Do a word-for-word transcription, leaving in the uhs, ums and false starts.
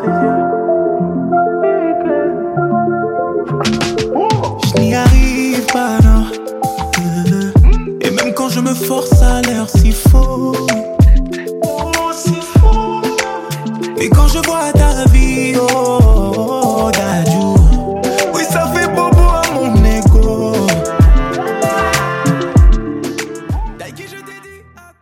Je n'y arrive pas, non. Et même quand je me force, ça a l'air si faux. Et quand je vois ta vie, oh,